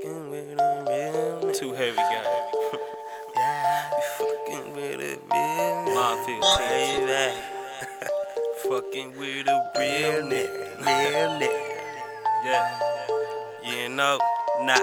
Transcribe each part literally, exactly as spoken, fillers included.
fucking with a real nigga. Too heavy, gang. Yeah, you fucking with a real nigga. Mafia, Baby. Fucking with a real nigga. Real nigga. Yeah. You know, nah.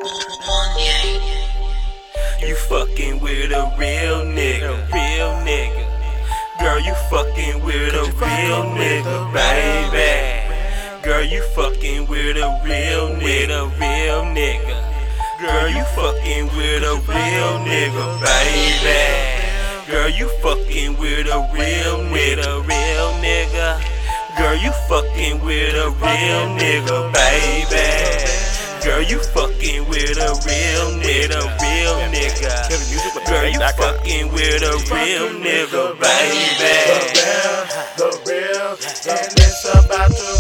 You fucking with a real nigga. Real nigga. Girl, you fucking with a real nigga, baby. Girl, you fucking with a real nigga, real nigga. Girl, you fucking with a real nigga, baby. Girl, you fucking with a real nigga, real nigga. Girl, you fucking with a real nigga, baby. Girl, you fucking with a real nigga, real nigga. Girl, you fucking with a real nigga, baby. The real, the real, and it's about to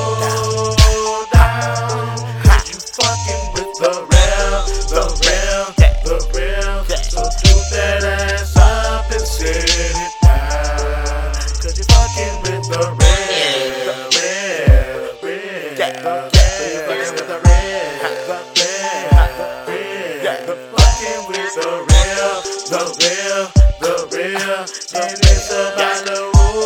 go down. You fucking with the real, the real, the real. So do that ass up and sit it down. Cause you fucking with the real, the real, real, the real. Fucking with the real, the real, the fucking with the real, the real, the real. And it's about to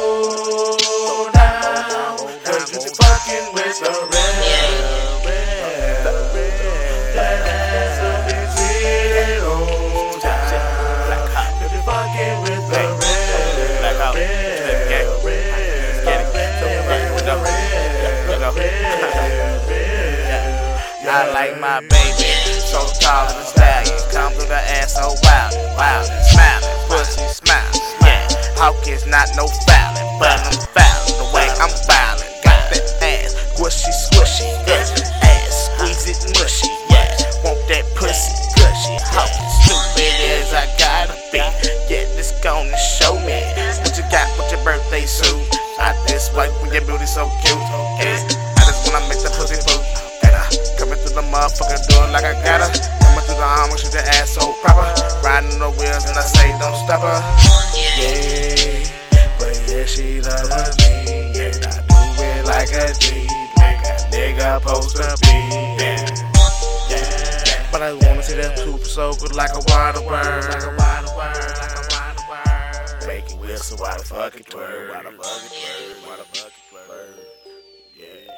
go down. Cause you fucking with the real, real, the real. That ass will be sitting on down. Cause you fucking with the real, real, real, real. The real, real, real. I like my baby, so tall and stallion. Come through the ass so wild, wild, smiling, pussy smiling. Yeah, Hawk is not no fouling, but I'm fouling the way I'm violent. Got that ass, squishy, squishy, yeah. Ass, squeeze it mushy, yeah. Want that pussy gushy? Hawk is stupid as I gotta be. Yeah, this gonna show me what you got with your birthday suit. I just like when your booty so cute. Yeah, I just wanna make the pussy poop. Coming through the motherfucker doing like I gotta. Coming through the armor, shoot the ass so proper. Riding the wheels and I say don't stop her. Yeah, but yeah, she loves me. Yeah, I do it like a G. Nigga, nigga supposed to be. Yeah, yeah. But I wanna see that super so good like a water bird. Like a water bird, like a water bird. Make it whistle while the fuck it twerk. While the fuck it twerk, while the fuck it twerk. Yeah.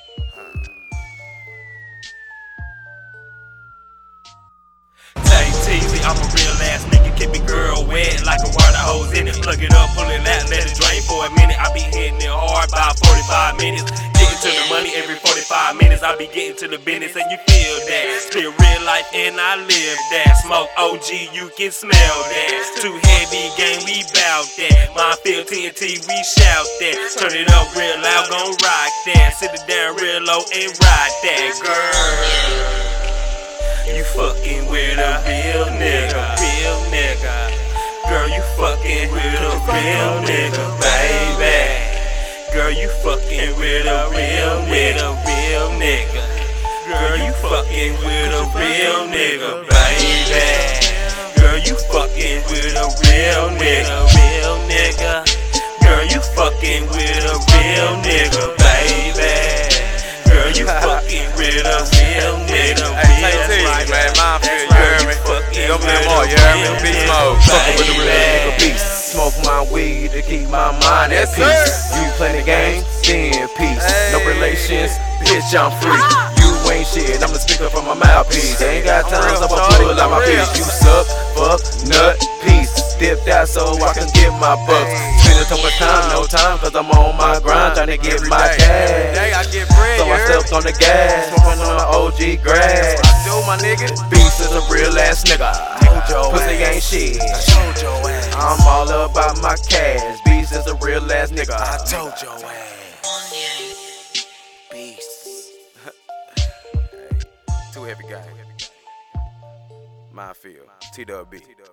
I'm a real ass nigga, keep it girl wet like a water hose in it. Plug it up, pull it out, let it drain for a minute. I be hitting it hard by forty-five minutes. Getting to the money every forty-five minutes. I be getting to the business and you feel that. Still real life and I live that. Smoke O G, you can smell that. Too heavy game, we bout that. My field T N T, we shout that. Turn it up real loud, gon' rock that. Sit it down real low and ride that, girl. You fucking with a real nigga, real nigga. Girl, you fucking with a real nigga, baby. Girl, you fucking with a real nigga, real nigga. Girl, you fucking with a real nigga, baby. Girl, you fucking with a real nigga, real nigga. Girl, you fucking with a real nigga, baby. Girl, you fucking with a real nigga, real nigga. Man, Mafia, you heard me? Go play more, you heard me? Beast mode. Fucking with the real nigga beast. Smoke my weed to keep my mind at Yes, peace. sir. You play the game, stay in peace. No Hey. relations, bitch, I'm free. You ain't shit, I'm the speaker from my mouthpiece. Ain't got time, real, so I shorty, pull out my I'm real. piece. You suck, fuck, nut, peace. Dipped out so I can get my bucks. Spending so much time, no time, cause I'm on my grind, trying to get Every my day. cash. Every day I get bread, So you I heard me? stepped on the gas, smoking on the O G grass. I do, my nigga. Beast is a real ass nigga. Pussy ain't shit. Told your ass. I'm all about my cash. Beast is a real ass nigga. I told your ass. Beast. Too heavy guy. Mafia. T W B.